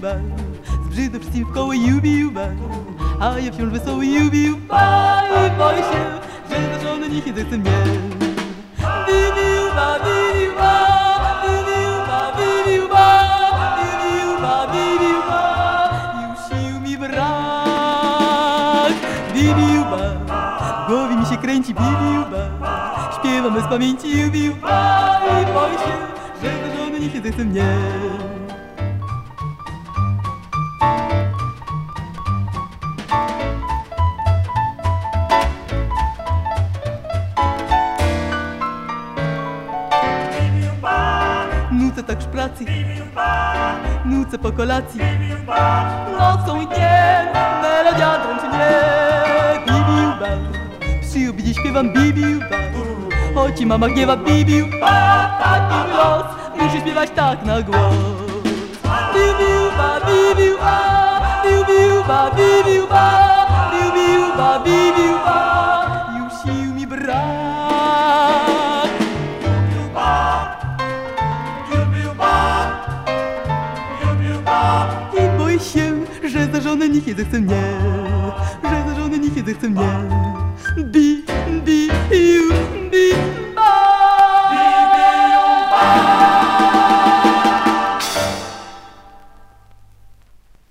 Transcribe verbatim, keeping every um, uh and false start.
jubi-juba, zbrzydł wszystkim w koło jubi-juba, a ja wciąż wesoły jubi-juba i boję się, że za żonę nikt nie zechce mnie. Jubi-juba, jubi-juba, jubi-juba, jubi-juba, jubi-juba, jubi-juba, już sił mi brak. Jubi-juba, w głowie mi się kręci jubi-juba, śpiewam bez pamięci jubi-juba i boję się, że za żonę nikt nie zechce mnie. Nucę tak w pracy, nucę po kolacji, nocą i dniem melodia dręczy mnie. Bibiuba, przy obiedzie śpiewam bibiuba, choć i mama gniewa bibiuba, taki los, muszę śpiewać tak na głos. Bibiuba, bibiuba, bibiuba, bibiuba, bibiuba, bibiuba, już sił mi brak. I boję się, że za żonę nikt nie zechce mnie, że za żonę nikt nie zechce mnie.